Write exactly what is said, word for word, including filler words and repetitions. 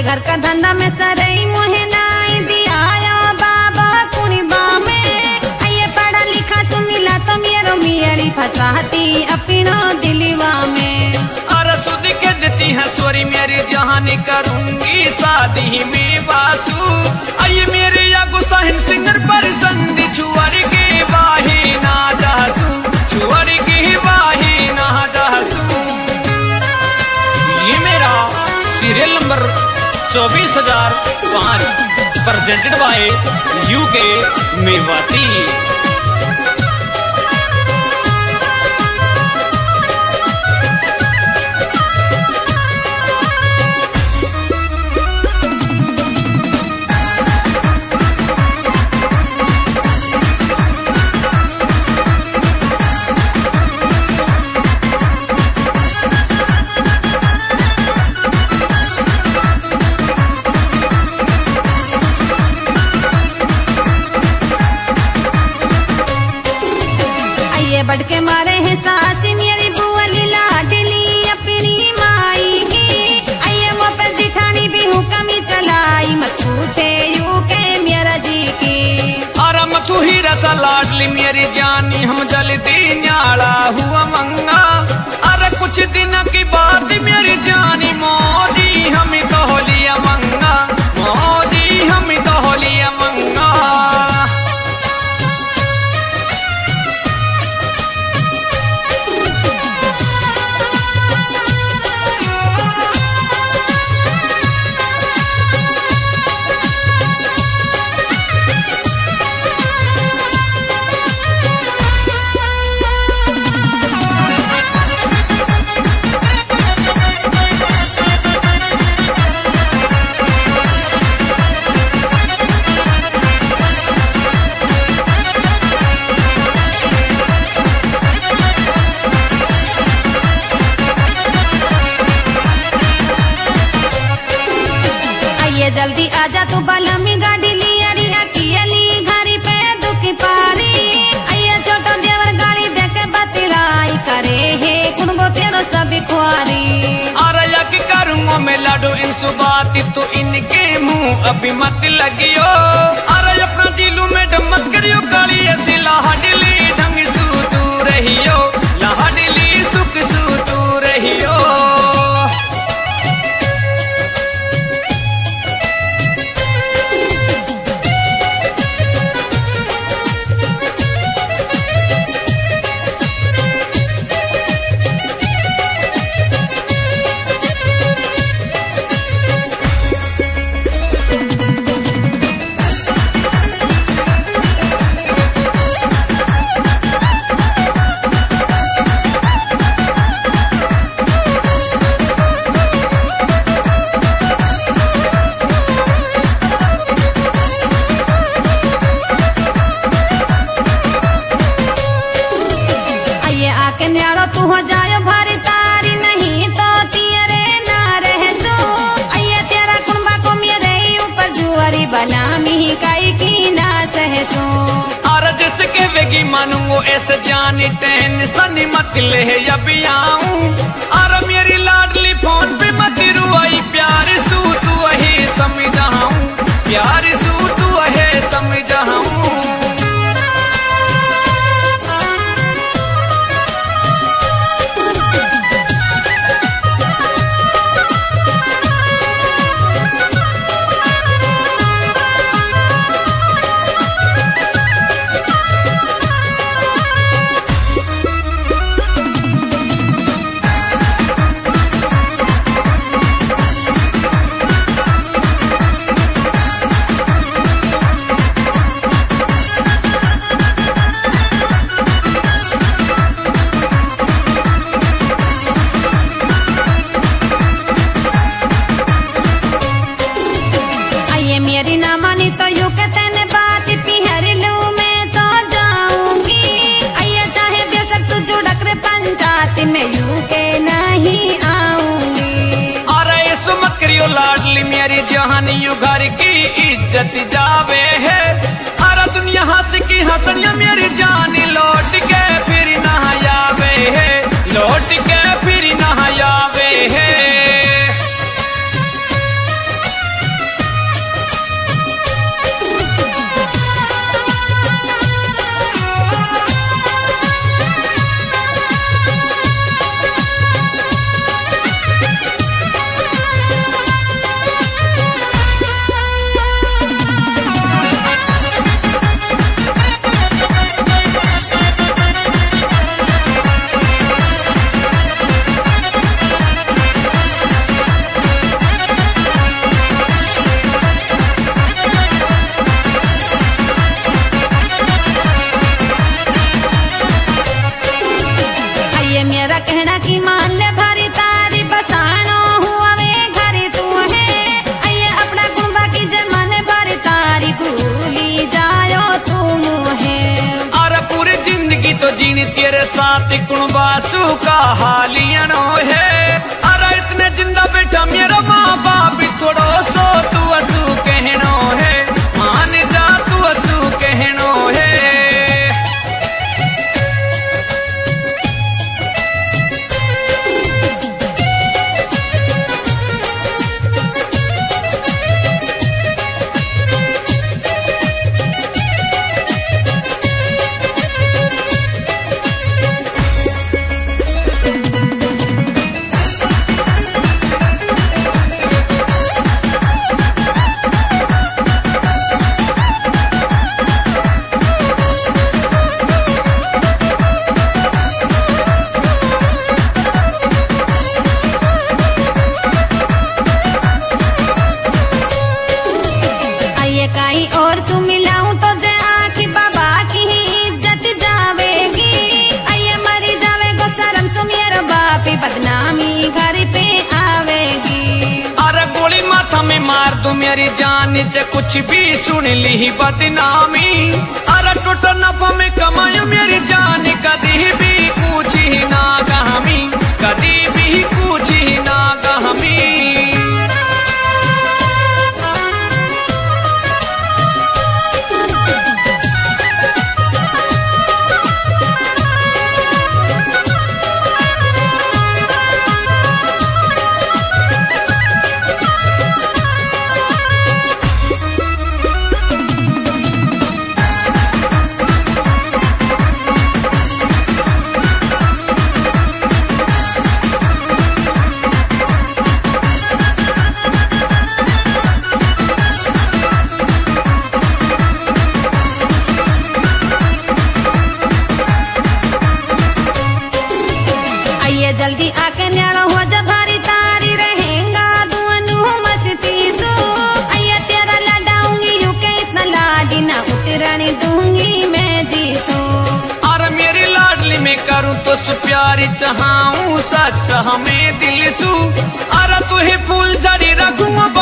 घर का धंधा में सरई मुहे नाई दिया बाबा कुणीबा में आइए पढ़ा लिखा तो मिला तो मेरो मियड़ी फसाती अपनो दिलवा में। अरे सुध के देती है सोरी मेरी जहानी करूंगी शादी में बासु आइए मेरे या गुसाहिन सिंगर पर संधि छुअर के बाही ना जासू छुअर की बाही ना जासू। ये मेरा सीरियल नंबर चौबीस हजार पाँच प्रेजेंटेड बाय यूके मेवाती। बढ़ के मारे है सास मेरी बुआ लाडली अपनी माई की आइए वो पर जिठानी भी हुक्म चलाई मत पूछे यू के मेरा जी की। अरे मथु ही रसा लाडली मेरी जानी हम जल्दी न्याला हुआ मंगा अरे कुछ दिन की बात मेरी जानी मोदी हम तो होलिया मंगा मोदी हम तो होलिया मंगा। जल्दी आजा तू बलमी गाड़ी लियरी अकेली घरी पे दुखी पारी आइया छोटो देवर गाड़ी देके बतिलाई करे है कुणबो तेरो सभी खुआरी। अरे यक करूंगा मैं लाडो इन सुबाती तो इनके मुंह अभी मत लगियो अरे अपना दिलू में मत करियो काली ऐसी लाडली ढंग सू तू रहियो लाडली सुख सू तू रहियो। न्याड़ो तू हो जायो भारी तारी नहीं तो तेरे ना रह सो आइए तेरा कुंबा को मेरे ऊपर जुआरी बना मी काई की ना सह सो। और जिसके वेगी मानूंगो ऐसे जानी टेंशन मत ले अभी आऊं और मेरी लाडली फोन पे मत रुआई प्यार सू तू है समझाऊं प्यार सू तू है समझाऊं। मेरी ना मानी तो यू के तेने बात पिहर लू मैं तो जाऊंगी आइया चाहे बेशक सुजुड़क रे पंचायत में यू के नहीं आऊंगी। अरे ऐसो मत करियो लाडली मेरी जहानी यू घर की इज्जत जावे है अरे दुनिया हंस की हंसनिया मेरी जानी लौट के फिर ना आवे है लौट के फिर ना आवे है। दिन तेरे साथ कुणबासु का हालियनो है। अरे इतने जिंदा बेटा मेरा माँ बाप थोड़ो सो तू असू कहनो है, मान जा तू असू कहनो है। कहीं और सु मिलाऊं तो जे आखी बाबा की ही इज्जत जावेगी। आइए मरी जावे गो शर्म सु मेरा बापी बदनामी घर पे आवेगी। अरे गोली माथा में मार दू मेरी जान च कुछ भी सुन ली बदनामी। अरे टूट नफा में कमायो मेरी जान कदी भी कुछ ही ना गहमी, कदी भी कुछ ही ना गहमी। जल्दी आके न्याणो हो जा भारी तारी रहेगा दुअनु मस्ती सो। आइए तेरा लडाऊंगी यू के इतना लाडी ना उतरने दूंगी मैं जीसो। और मेरी लाडली में करूं तो सु प्यारी चाहूं सच हमें दिल सु। अरे तू ही फूल जड़ी रखूं